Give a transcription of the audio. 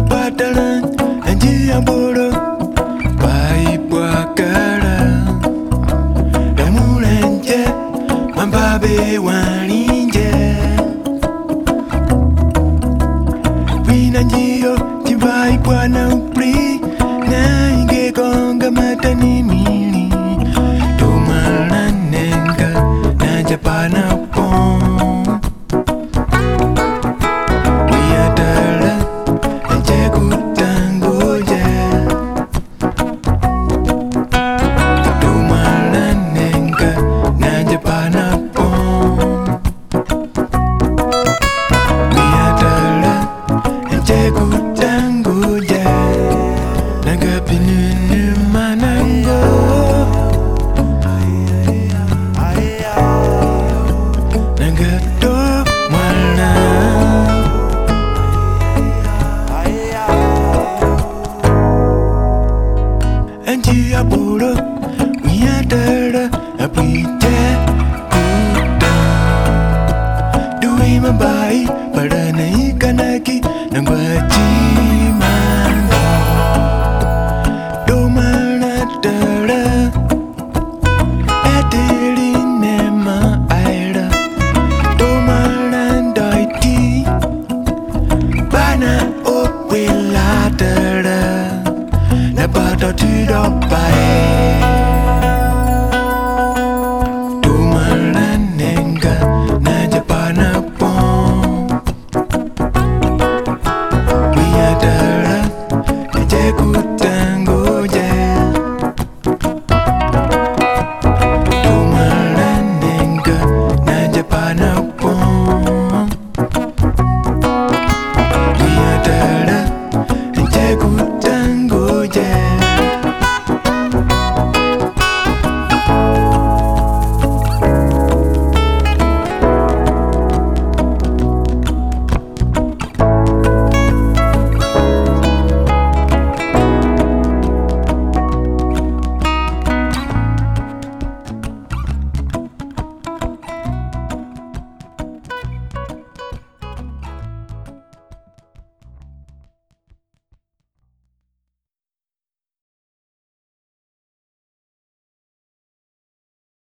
patalan anji amboro pai puakara damulenje mambabe waninje winanjio tibai bwana upri na inge konga matani mili tumalanenga na japana pon Apuro, we are there, a pretend do him a buy, but an ekanaki, number man. Do man at the at the Nema Ida, do man and I tea, Bana oh, will ladder. Never to the bay.